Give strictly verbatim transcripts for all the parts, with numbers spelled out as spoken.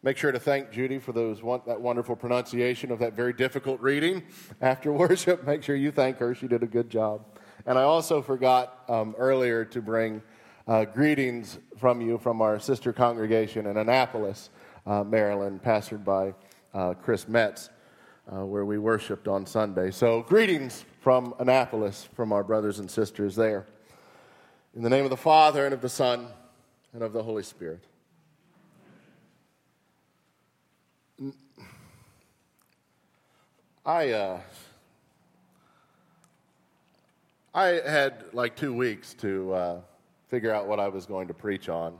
Make sure to thank Judy for those that wonderful pronunciation of that very difficult reading after worship. Make sure you thank her. She did a good job. And I also forgot um, earlier to bring uh, greetings from you from our sister congregation in Annapolis, uh, Maryland, pastored by uh, Chris Metz, uh, where we worshiped on Sunday. So greetings from Annapolis, from our brothers and sisters there. In the name of the Father, and of the Son, and of the Holy Spirit. I uh, I had like two weeks to uh, figure out what I was going to preach on,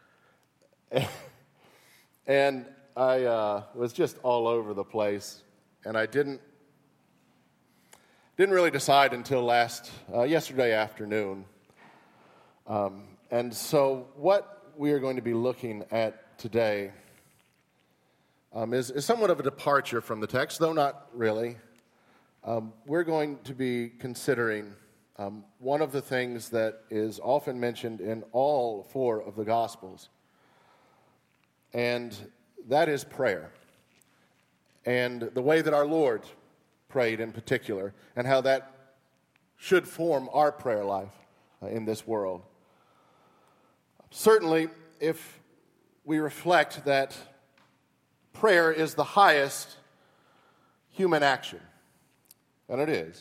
and I uh, was just all over the place, and I didn't didn't really decide until last uh, yesterday afternoon. Um, and so, what we are going to be looking at today. Um, is, is somewhat of a departure from the text, though not really. Um, we're going to be considering um, one of the things that is often mentioned in all four of the Gospels, and that is prayer, and the way that our Lord prayed in particular, and how that should form our prayer life uh, in this world. Certainly, if we reflect that prayer is the highest human action, and it is,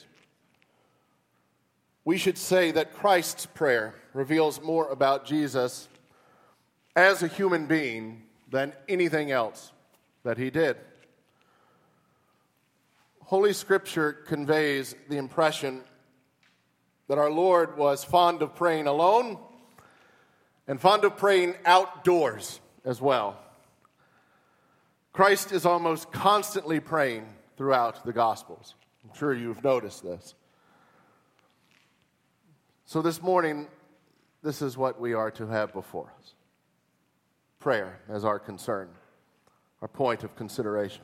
we should say that Christ's prayer reveals more about Jesus as a human being than anything else that he did. Holy Scripture conveys the impression that our Lord was fond of praying alone and fond of praying outdoors as well. Christ is almost constantly praying throughout the Gospels. I'm sure you've noticed this. So this morning, this is what we are to have before us. Prayer as our concern, our point of consideration.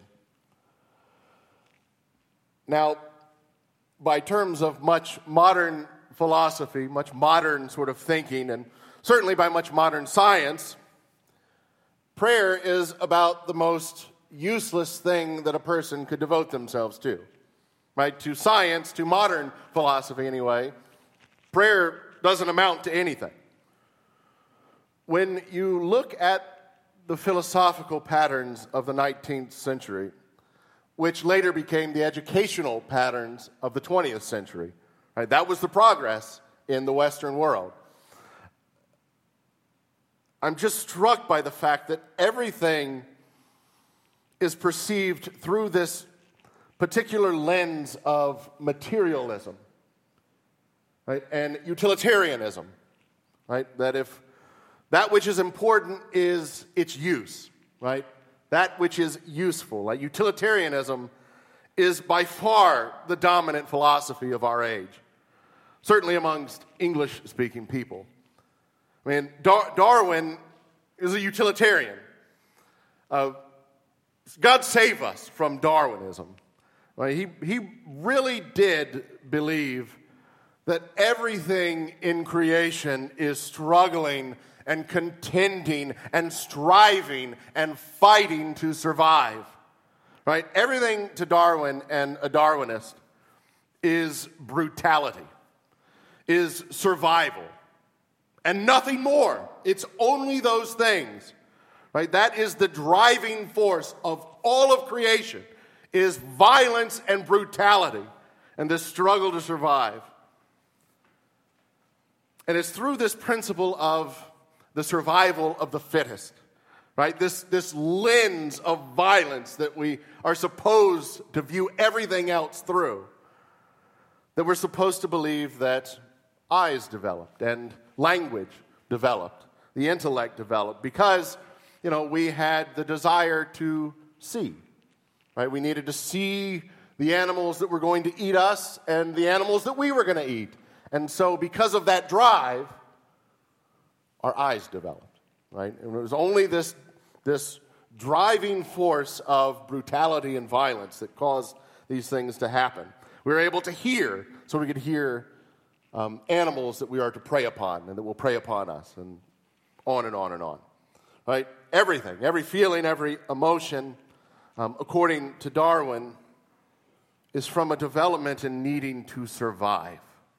Now, by terms of much modern philosophy, much modern sort of thinking, and certainly by much modern science, prayer is about the most useless thing that a person could devote themselves to, right? To science, to modern philosophy anyway, prayer doesn't amount to anything. When you look at the philosophical patterns of the nineteenth century, which later became the educational patterns of the twentieth century, right? That was the progress in the Western world. I'm just struck by the fact that everything is perceived through this particular lens of materialism, right, and utilitarianism, right? That if that which is important is its use, right? That which is useful. Like utilitarianism is by far the dominant philosophy of our age, certainly amongst English-speaking people. I mean, Dar- Darwin is a utilitarian. Uh, God save us from Darwinism. Right? He, he really did believe that everything in creation is struggling and contending and striving and fighting to survive. Right? Everything to Darwin and a Darwinist is brutality, is survival. And nothing more. It's only those things. Right? That is the driving force of all of creation, is violence and brutality and the struggle to survive. And it's through this principle of the survival of the fittest, right? This, this lens of violence that we are supposed to view everything else through, that we're supposed to believe that eyes developed and language developed, the intellect developed, because, you know, we had the desire to see, right? We needed to see the animals that were going to eat us and the animals that we were going to eat. And so because of that drive, our eyes developed, right? And it was only this, this driving force of brutality and violence that caused these things to happen. We were able to hear, so we could hear um, animals that we are to prey upon and that will prey upon us, and on and on and on. right? Everything, every feeling, every emotion, um, according to Darwin, is from a development in needing to survive.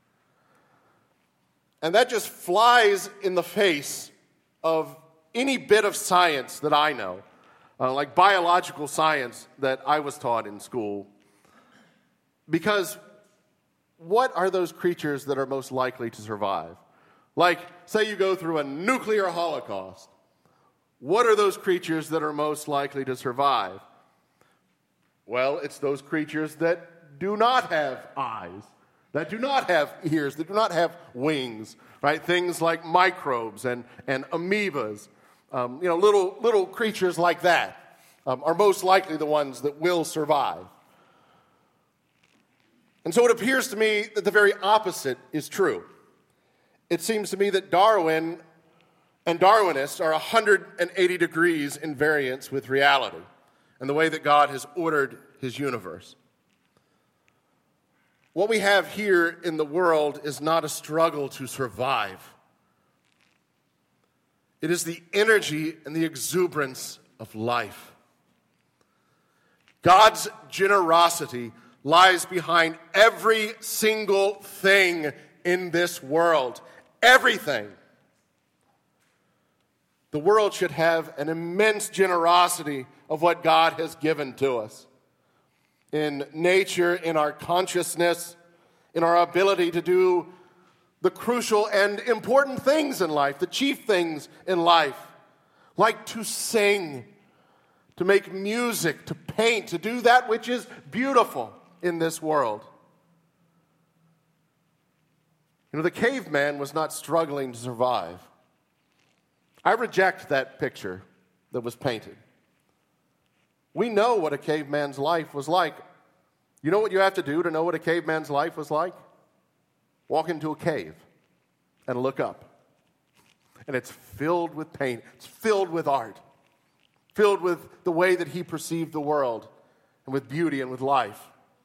And that just flies in the face of any bit of science that I know, uh, like biological science that I was taught in school. Because what are those creatures that are most likely to survive? Like, say you go through a nuclear holocaust. What are those creatures that are most likely to survive? Well, it's those creatures that do not have eyes, that do not have ears, that do not have wings, right? Things like microbes and, and amoebas, um, you know, little, little creatures like that um, are most likely the ones that will survive. And so it appears to me that the very opposite is true. It seems to me that Darwin and Darwinists are one hundred eighty degrees in variance with reality and the way that God has ordered his universe. What we have here in the world is not a struggle to survive. It is the energy and the exuberance of life. God's generosity lies behind every single thing in this world. Everything. The world should have an immense generosity of what God has given to us. In nature, in our consciousness, in our ability to do the crucial and important things in life, the chief things in life, like to sing, to make music, to paint, to do that which is beautiful in this world. You know, the caveman was not struggling to survive. I reject that picture that was painted. We know what a caveman's life was like. You know what you have to do to know what a caveman's life was like? Walk into a cave and look up. And it's filled with paint. It's filled with art. Filled with the way that he perceived the world and with beauty and with life.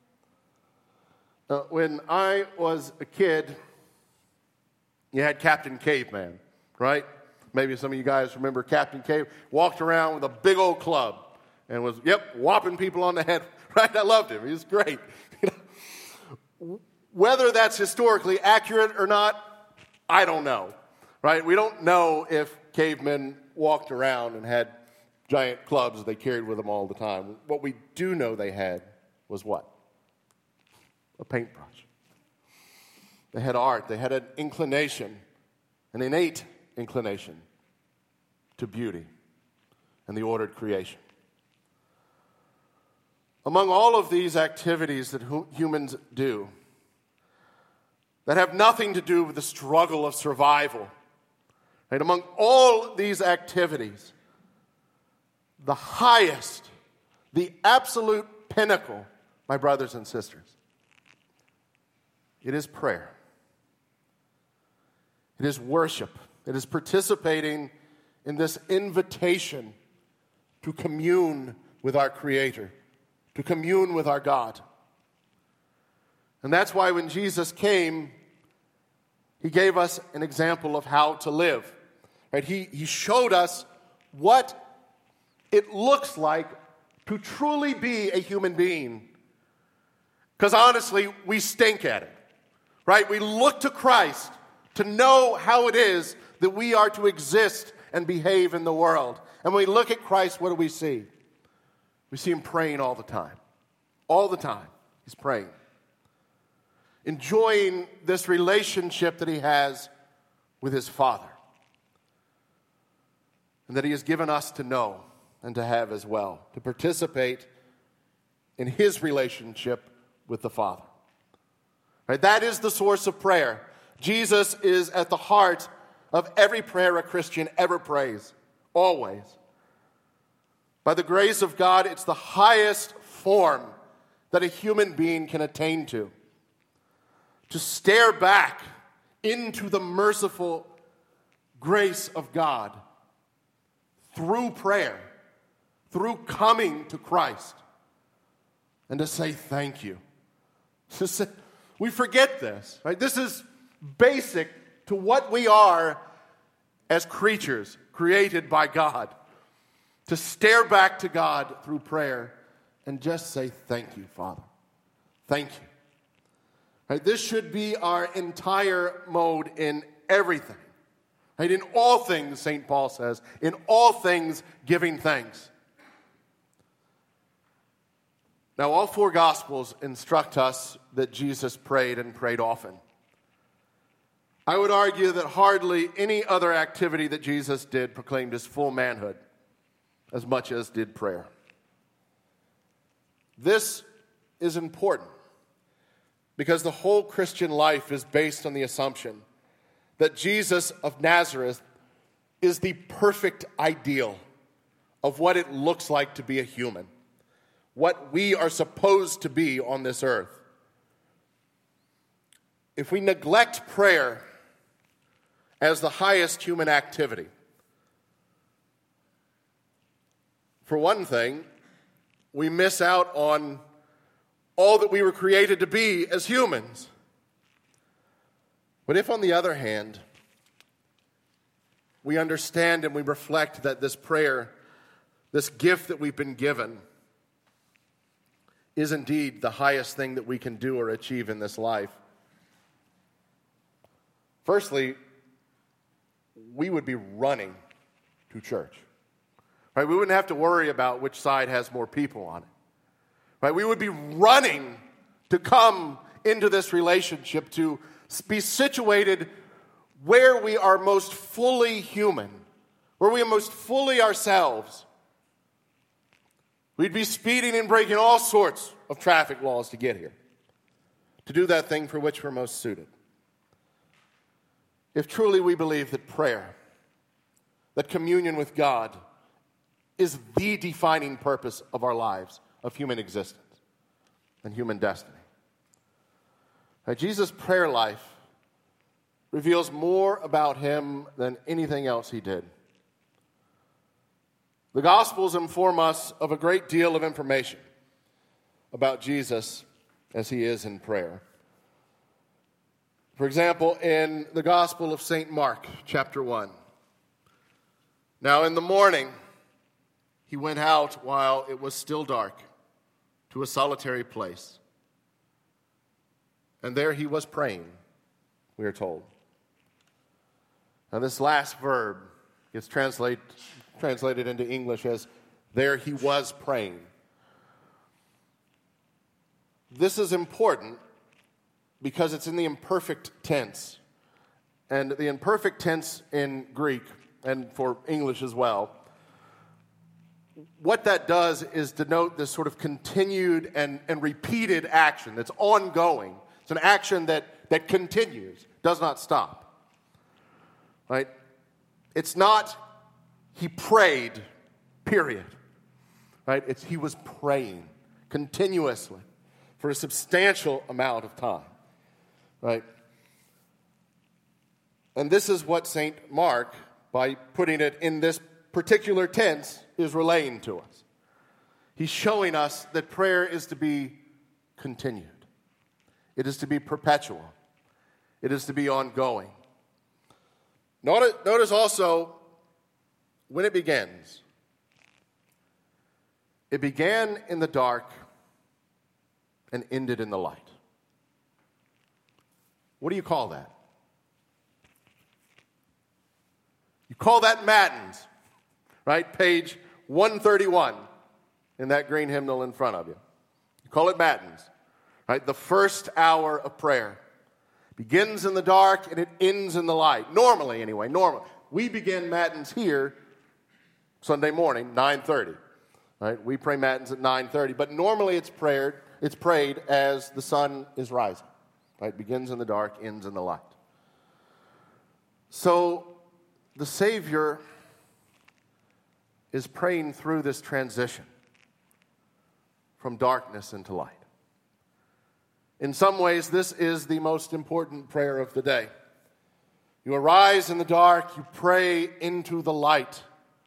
Uh, when I was a kid, you had Captain Caveman, right? Maybe some of you guys remember Captain Cave. Walked around with a big old club and was, yep, whopping people on the head. Right? I loved him. He was great. You know? Whether that's historically accurate or not, I don't know. Right? We don't know if cavemen walked around and had giant clubs they carried with them all the time. What we do know they had was what? A paintbrush. They had art. They had an inclination, an innate inclination to beauty and the ordered creation. Among all of these activities that humans do that have nothing to do with the struggle of survival, right? Among all these activities, the highest, the absolute pinnacle, my brothers and sisters, it is prayer. It is worship. It is participating in this invitation to commune with our Creator, to commune with our God. And that's why when Jesus came, he gave us an example of how to live. Right? He, he showed us what it looks like to truly be a human being. Because honestly, we stink at it. Right? We look to Christ to know how it is that we are to exist and behave in the world. And when we look at Christ, what do we see? We see him praying all the time. All the time, he's praying. Enjoying this relationship that he has with his Father. And that he has given us to know and to have as well. To participate in his relationship with the Father. Right? That is the source of prayer. Jesus is at the heart of every prayer a Christian ever prays. Always. By the grace of God, it's the highest form that a human being can attain to. To stare back into the merciful grace of God through prayer, through coming to Christ, and to say thank you. To say, we forget this, right? This is basic to what we are as creatures created by God, to stare back to God through prayer and just say, thank you, Father. Thank you. Right? This should be our entire mode in everything. Right? In all things, Saint Paul says, in all things giving thanks. Now, all four Gospels instruct us that Jesus prayed and prayed often. I would argue that hardly any other activity that Jesus did proclaimed his full manhood as much as did prayer. This is important because the whole Christian life is based on the assumption that Jesus of Nazareth is the perfect ideal of what it looks like to be a human, what we are supposed to be on this earth. If we neglect prayer as the highest human activity, for one thing, we miss out on all that we were created to be as humans. But if, on the other hand, we understand and we reflect that this prayer, this gift that we've been given, is indeed the highest thing that we can do or achieve in this life, firstly, we would be running to church. Right? We wouldn't have to worry about which side has more people on it. Right? We would be running to come into this relationship, to be situated where we are most fully human, where we are most fully ourselves. We'd be speeding and breaking all sorts of traffic laws to get here, to do that thing for which we're most suited. If truly we believe that prayer, that communion with God, is the defining purpose of our lives, of human existence and human destiny. Now, Jesus' prayer life reveals more about him than anything else he did. The Gospels inform us of a great deal of information about Jesus as he is in prayer. For example, in the Gospel of Saint Mark, chapter one. Now in the morning, he went out while it was still dark to a solitary place. And there he was praying, we are told. Now this last verb gets translate, translated into English as, there he was praying. This is important because it's in the imperfect tense. And the imperfect tense in Greek, and for English as well, what that does is denote this sort of continued and, and repeated action that's ongoing. It's an action that, that continues, does not stop. Right? It's not he prayed, period. Right? It's he was praying continuously for a substantial amount of time. Right? And this is what Saint Mark, by putting it in this particular tense, is relaying to us. He's showing us that prayer is to be continued. It is to be perpetual. It is to be ongoing. Notice, notice also when it begins. It began in the dark and ended in the light. What do you call that? You call that Matins, right? Page one thirty-one in that green hymnal in front of you. You call it Matins, right? The first hour of prayer. Begins in the dark and it ends in the light. Normally, anyway, normally. We begin Matins here Sunday morning, nine thirty. Right? We pray Matins at nine thirty, but normally it's prayed, it's prayed as the sun is rising. Right? Begins in the dark, ends in the light. So the Savior is praying through this transition from darkness into light. In some ways, this is the most important prayer of the day. You arise in the dark, you pray into the light.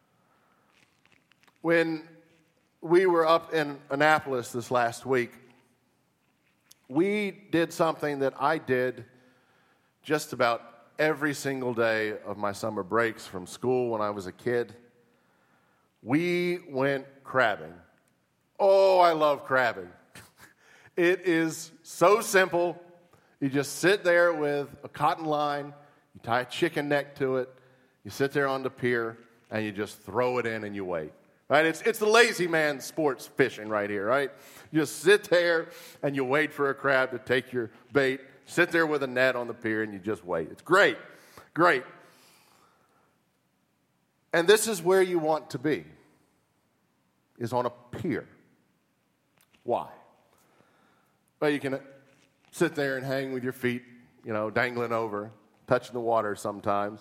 When we were up in Annapolis this last week, we did something that I did just about every single day of my summer breaks from school when I was a kid, we went crabbing. Oh, I love crabbing. It is so simple. You just sit there with a cotton line, you tie a chicken neck to it, you sit there on the pier, and you just throw it in and you wait. Right? It's, it's the lazy man sports fishing right here, right? You just sit there and you wait for a crab to take your bait, sit there with a net on the pier, and you just wait. It's great, great. And this is where you want to be, is on a pier. Why? Well, you can sit there and hang with your feet, you know, dangling over, touching the water sometimes.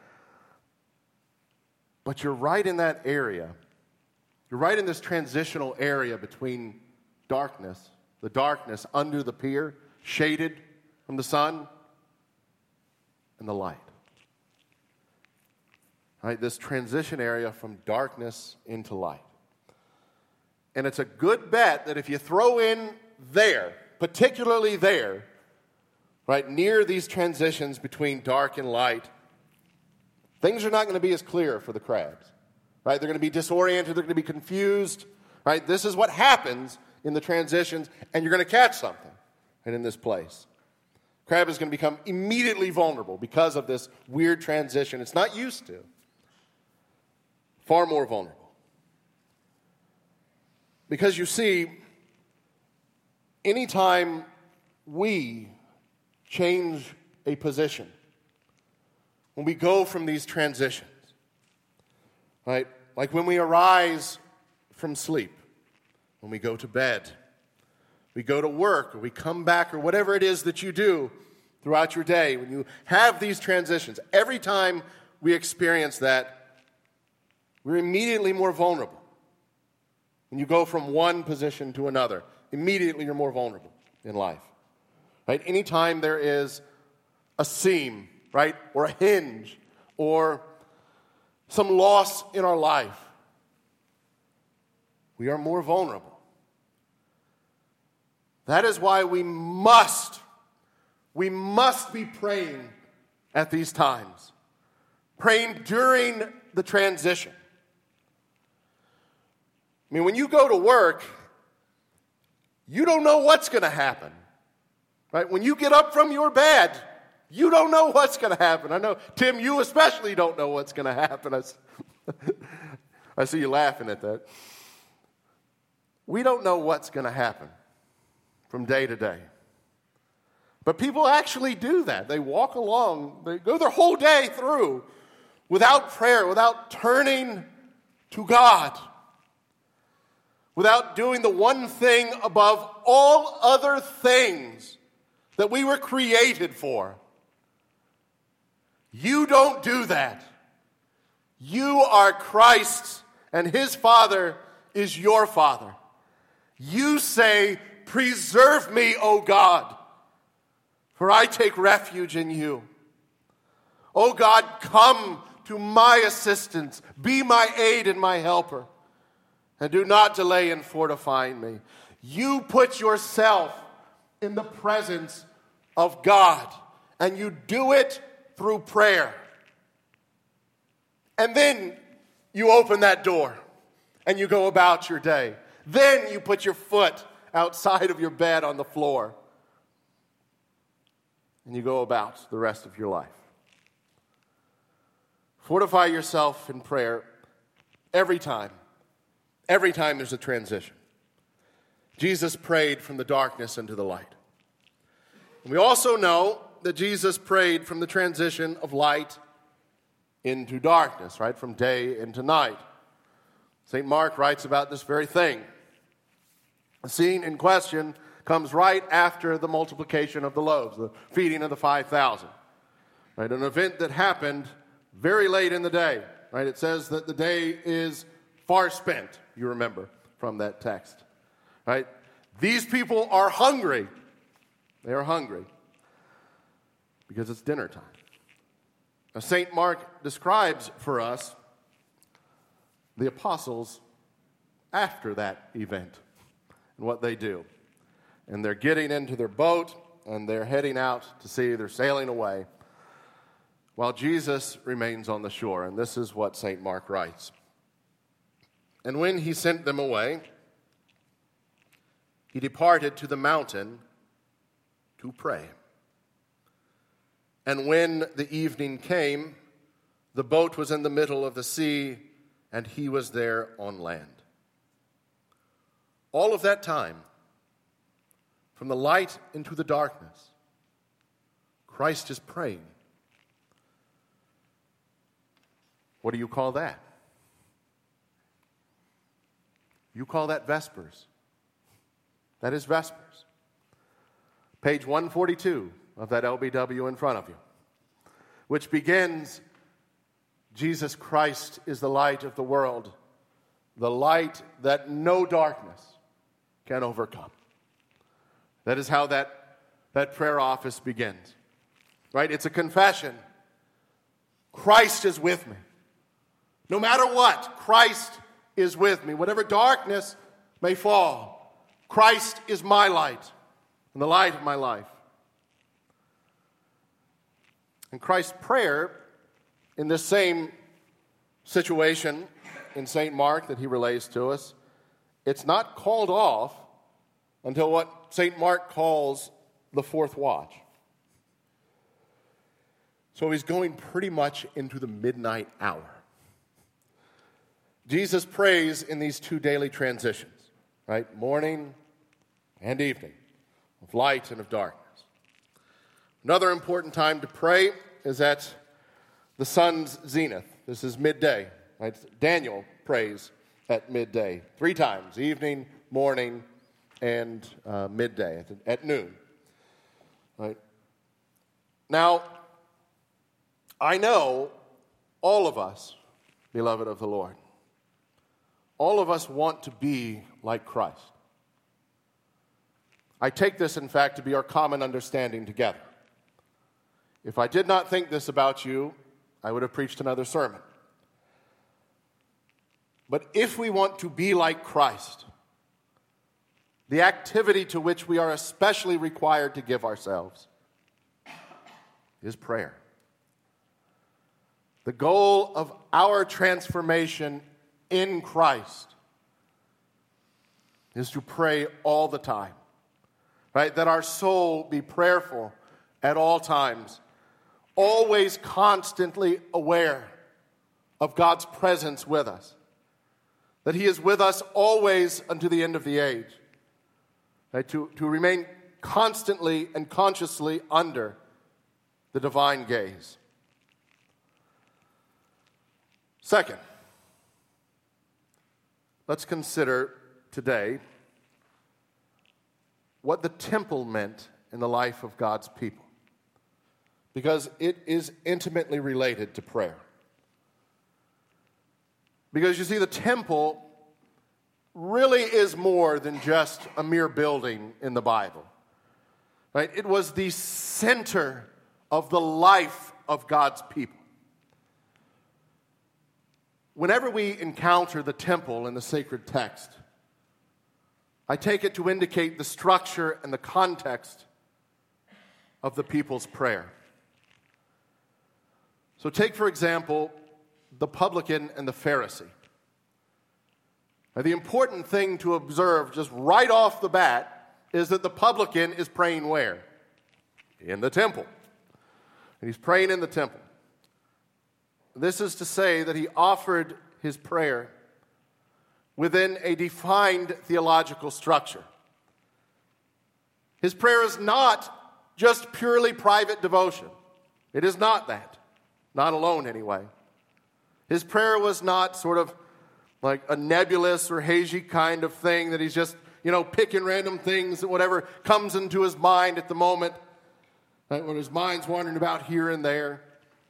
But you're right in that area. You're right in this transitional area between darkness, the darkness under the pier, shaded from the sun, and the light. Right? This transition area from darkness into light. And it's a good bet that if you throw in there, particularly there, right, near these transitions between dark and light, things are not going to be as clear for the crabs, right? They're going to be disoriented, they're going to be confused, right? This is what happens in the transitions, and you're going to catch something, right, in this place. Crab is going to become immediately vulnerable because of this weird transition it's not used to. Far more vulnerable. Because you see, anytime we change a position, when we go from these transitions, right? Like when we arise from sleep, when we go to bed, we go to work, or we come back, or whatever it is that you do throughout your day, when you have these transitions, every time we experience that, we're immediately more vulnerable. When you go from one position to another, immediately you're more vulnerable in life. Right? Anytime there is a seam, right, or a hinge, or some loss in our life, we are more vulnerable. That is why we must, we must be praying at these times. Praying during the transition. I mean, when you go to work, you don't know what's going to happen. Right? When you get up from your bed, you don't know what's going to happen. I know, Tim, you especially don't know what's going to happen. I, I see you laughing at that. We don't know what's going to happen from day to day. But people actually do that. They walk along, they go their whole day through without prayer, without turning to God, without doing the one thing above all other things that we were created for. You don't do that. You are Christ's, and his Father is your Father. You say, "Preserve me, O God, for I take refuge in you." O God, come to my assistance. Be my aid and my helper, and do not delay in fortifying me. You put yourself in the presence of God, and you do it through prayer. And then you open that door, and you go about your day. Then you put your foot outside of your bed on the floor, and you go about the rest of your life. Fortify yourself in prayer every time. Every time there's a transition. Jesus prayed from the darkness into the light. And we also know that Jesus prayed from the transition of light into darkness, right? From day into night. Saint Mark writes about this very thing. The scene in question comes right after the multiplication of the loaves, the feeding of the five thousand. Right? An event that happened very late in the day. Right? It says that the day is far spent, you remember from that text. Right? These people are hungry. They are hungry because it's dinner time. Now, Saint Mark describes for us the apostles after that event and what they do. And they're getting into their boat, and they're heading out to sea. They're sailing away. while Jesus remains on the shore. And this is what Saint Mark writes. And when he sent them away, he departed to the mountain to pray. And when the evening came, the boat was in the middle of the sea, and he was there on land. All of that time, from the light into the darkness, Christ is praying. What do you call that? You call that Vespers. That is Vespers. Page one forty-two of that L B W in front of you, which begins, Jesus Christ is the light of the world, the light that no darkness can overcome. That is how that, that prayer office begins. Right? It's a confession. Christ is with me. No matter what, Christ is with me. Whatever darkness may fall, Christ is my light and the light of my life. And Christ's prayer in this same situation in Saint Mark that he relays to us, it's not called off until what Saint Mark calls the fourth watch. So he's going pretty much into the midnight hour. Jesus prays in these two daily transitions, right? Morning and evening, of light and of darkness. Another important time to pray is at the sun's zenith. This is midday, right? Daniel prays at midday, three times, evening, morning, and uh, midday, at, at noon, right? Now, I know all of us, beloved of the Lord, all of us want to be like Christ. I take this, in fact, to be our common understanding together. If I did not think this about you, I would have preached another sermon. But if we want to be like Christ, the activity to which we are especially required to give ourselves is prayer. The goal of our transformation in Christ is to pray all the time, right? That our soul be prayerful at all times, always constantly aware of God's presence with us, that he is with us always unto the end of the age, right? To, to remain constantly and consciously under the divine gaze. Second, let's consider today what the temple meant in the life of God's people, because it is intimately related to prayer. Because you see, the temple really is more than just a mere building in the Bible, right? It was the center of the life of God's people. Whenever we encounter the temple in the sacred text, I take it to indicate the structure and the context of the people's prayer. So take, for example, the publican and the Pharisee. Now, the important thing to observe just right off the bat is that the publican is praying where? In the temple. And he's praying in the temple. This is to say that he offered his prayer within a defined theological structure. His prayer is not just purely private devotion. It is not that. Not alone, anyway. His prayer was not sort of like a nebulous or hazy kind of thing that he's just, you know, picking random things and whatever comes into his mind at the moment, right, when his mind's wandering about here and there.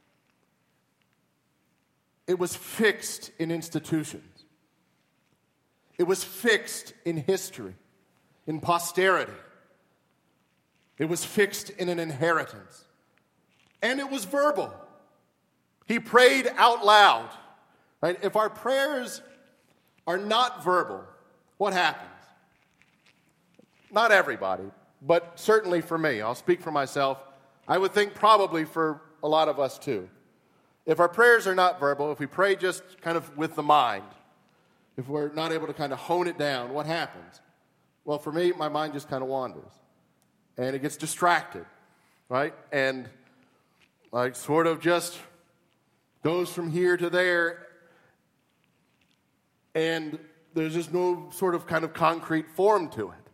It was fixed in institutions. It was fixed in history, in posterity. It was fixed in an inheritance. And it was verbal. He prayed out loud. Right? If our prayers are not verbal, what happens? Not everybody, but certainly for me. I'll speak for myself. I would think probably for a lot of us too. if our prayers are not verbal, if we pray just kind of with the mind, if we're not able to kind of hone it down, what happens? Well, for me, my mind just kind of wanders. And it gets distracted, right? And like sort of just goes from here to there. And there's just no sort of kind of concrete form to it.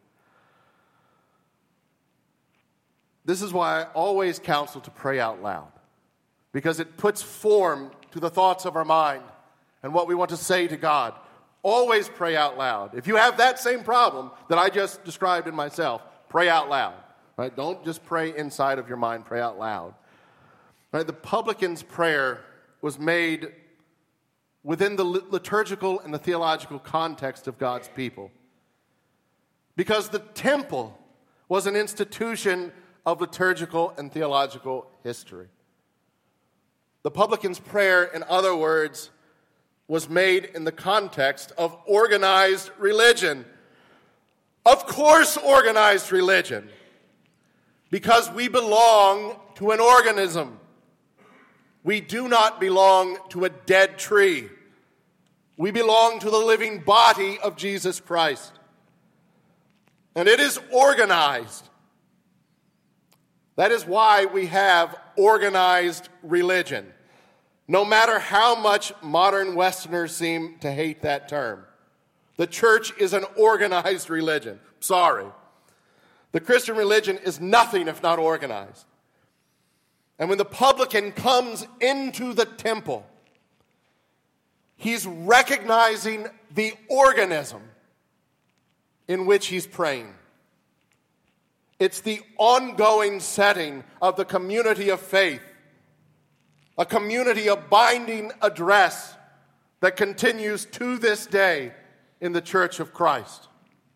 This is why I always counsel to pray out loud, because it puts form to the thoughts of our mind and what we want to say to God. Always pray out loud. If you have that same problem that I just described in myself, pray out loud. Right? Don't just pray inside of your mind, pray out loud. Right? The publican's prayer was made within the liturgical and the theological context of God's people, because the temple was an institution of liturgical and theological history. The publican's prayer, in other words, was made in the context of organized religion. Of course, organized religion, because we belong to an organism. We do not belong to a dead tree. We belong to the living body of Jesus Christ. And it is organized. That is why we have organized religion. No matter how much modern Westerners seem to hate that term. The church is an organized religion. Sorry. The Christian religion is nothing if not organized. And when the publican comes into the temple, he's recognizing the organism in which he's praying. It's the ongoing setting of the community of faith, a community of binding address that continues to this day in the Church of Christ.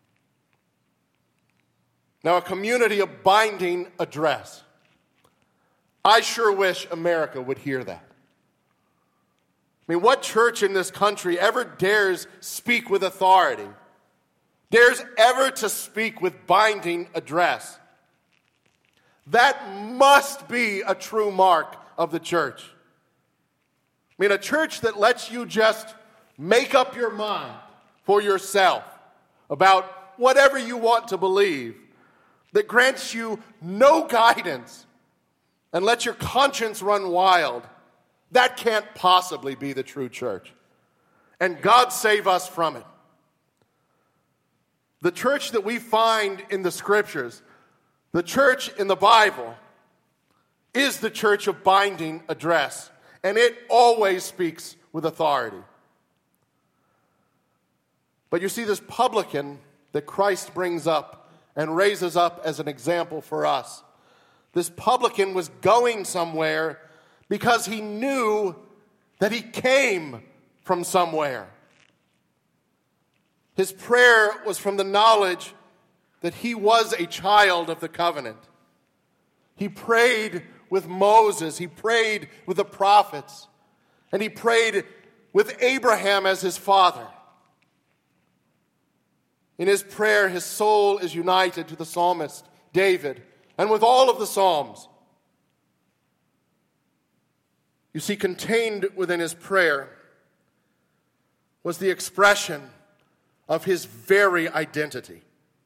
Now, a community of binding address. I sure wish America would hear that. I mean, what church in this country ever dares speak with authority, dares ever to speak with binding address? That must be a true mark of the church. I mean, a church that lets you just make up your mind for yourself about whatever you want to believe, that grants you no guidance and lets your conscience run wild, that can't possibly be the true church. And God save us from it. The church that we find in the Scriptures, the church in the Bible, is the church of binding address, and it always speaks with authority. But you see, this publican that Christ brings up and raises up as an example for us, this publican was going somewhere because he knew that he came from somewhere. His prayer was from the knowledge that he was a child of the covenant. He prayed with Moses, he prayed with the prophets, and he prayed with Abraham as his father. In his prayer, his soul is united to the psalmist David, and with all of the Psalms. You see, contained within his prayer was the expression of his very identity.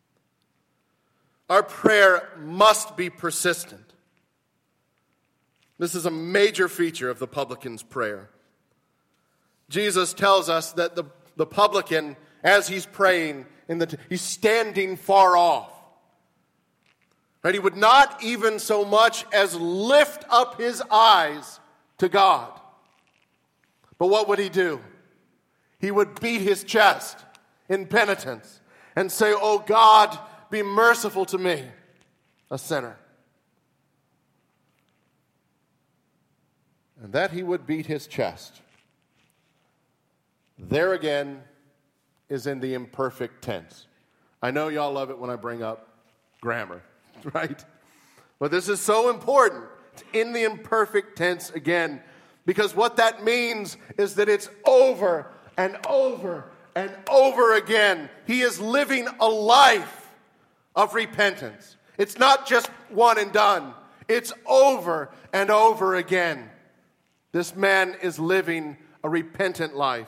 Our prayer must be persistent. This is a major feature of the publican's prayer. Jesus tells us that the, the publican, as he's praying, in the, he's standing far off. Right? He would not even so much as lift up his eyes to God. But what would he do? He would beat his chest in penitence and say, "Oh God, be merciful to me, a sinner." And that he would beat his chest, there again is in the imperfect tense. I know y'all love it when I bring up grammar, right? But this is so important. It's in the imperfect tense again, because what that means is that it's over and over and over again. He is living a life of repentance. It's not just one and done. It's over and over again. This man is living a repentant life.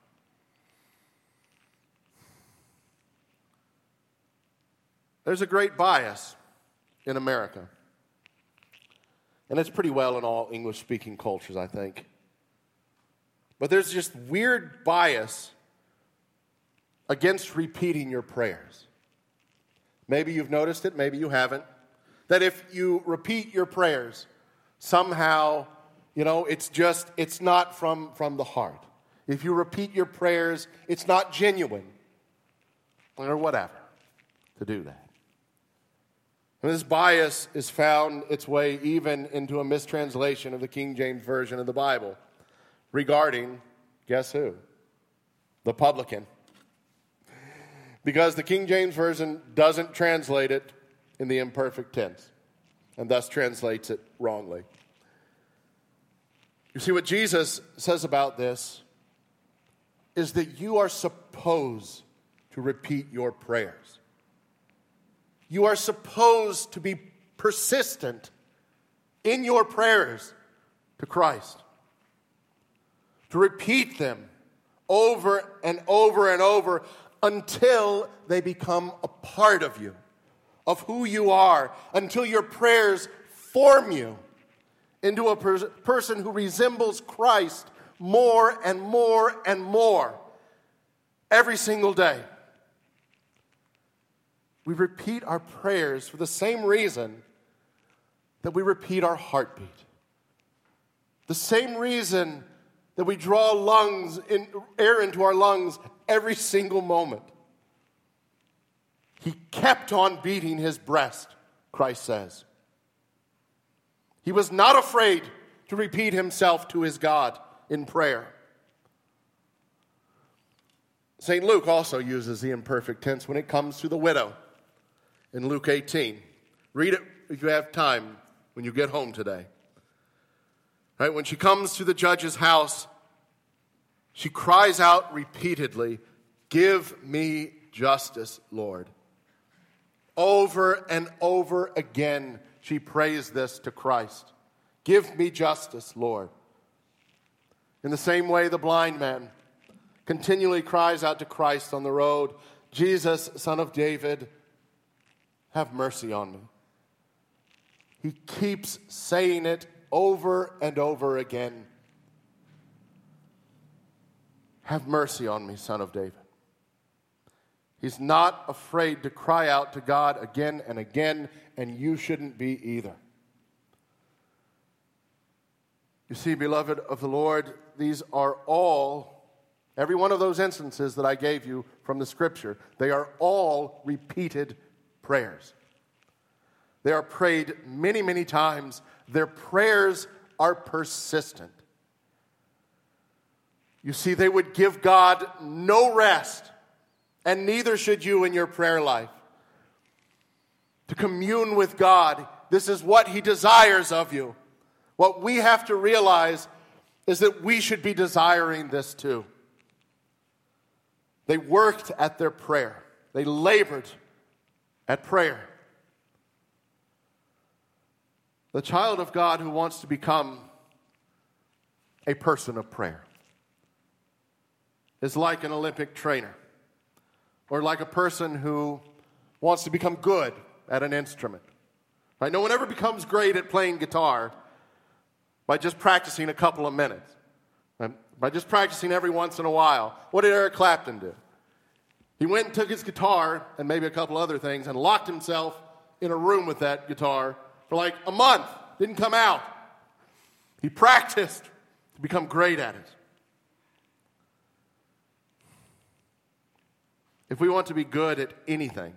There's a great bias in America. And it's pretty well in all English-speaking cultures, I think. But there's just weird bias against repeating your prayers. Maybe you've noticed it, maybe you haven't. That if you repeat your prayers, somehow, you know, it's just, it's not from, from the heart. If you repeat your prayers, it's not genuine. Or whatever, to do that. And this bias is found its way even into a mistranslation of the King James Version of the Bible regarding, guess who? The publican. Because the King James Version doesn't translate it in the imperfect tense, and thus translates it wrongly. You see, what Jesus says about this is that you are supposed to repeat your prayers. You are supposed to be persistent in your prayers to Christ. To repeat them over and over and over until they become a part of you, of who you are, until your prayers form you into a per- person who resembles Christ more and more and more every single day. We repeat our prayers for the same reason that we repeat our heartbeat. The same reason that we draw lungs in, air into our lungs every single moment. He kept on beating his breast, Christ says. He was not afraid to repeat himself to his God in prayer. Saint Luke also uses the imperfect tense when it comes to the widow in Luke eighteen. Read it if you have time when you get home today. Right, when she comes to the judge's house, she cries out repeatedly, "Give me justice, Lord." Over and over again, she prays this to Christ. "Give me justice, Lord." In the same way, the blind man continually cries out to Christ on the road, "Jesus, Son of David, have mercy on me." He keeps saying it over and over again. "Have mercy on me, Son of David." He's not afraid to cry out to God again and again, and you shouldn't be either. You see, beloved of the Lord, these are all, every one of those instances that I gave you from the Scripture, they are all repeated prayers. They are prayed many, many times. Their prayers are persistent. You see, they would give God no rest, and neither should you in your prayer life. To commune with God, this is what He desires of you. What we have to realize is that we should be desiring this too. They worked at their prayer. They labored at prayer. The child of God who wants to become a person of prayer is like an Olympic trainer, or like a person who wants to become good at an instrument. Right? No one ever becomes great at playing guitar by just practicing a couple of minutes, right? By just practicing every once in a while. What did Eric Clapton do? He went and took his guitar and maybe a couple other things and locked himself in a room with that guitar for like a month. Didn't come out. He practiced to become great at it. If we want to be good at anything,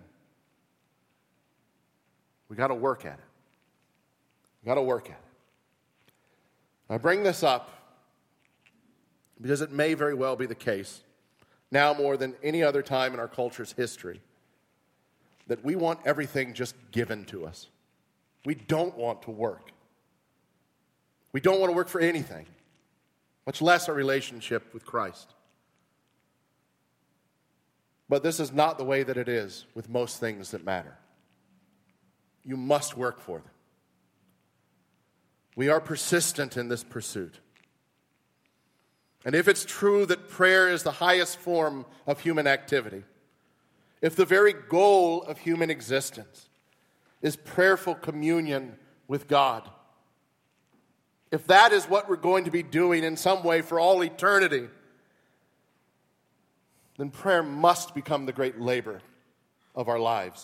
we got to work at it. We got to work at it. I bring this up because it may very well be the case, now more than any other time in our culture's history, that we want everything just given to us. We don't want to work. We don't want to work for anything, much less a relationship with Christ. But this is not the way that it is with most things that matter. You must work for them. We are persistent in this pursuit. And if it's true that prayer is the highest form of human activity, if the very goal of human existence is prayerful communion with God, if that is what we're going to be doing in some way for all eternity, then prayer must become the great labor of our lives.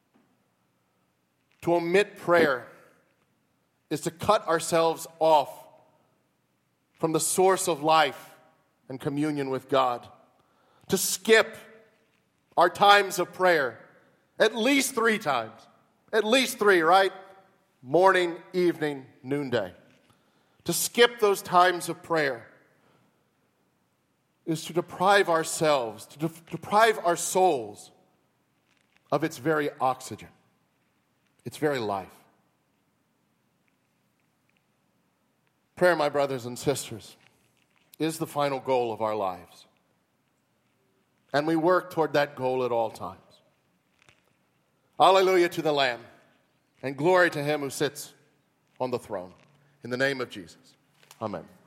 To omit prayer is to cut ourselves off from the source of life and communion with God. To skip our times of prayer at least three times. At least three, right? Morning, evening, noonday. To skip those times of prayer is to deprive ourselves, to de- deprive our souls of its very oxygen, its very life. Prayer, my brothers and sisters, is the final goal of our lives. And we work toward that goal at all times. Hallelujah to the Lamb, and glory to him who sits on the throne. In the name of Jesus, amen.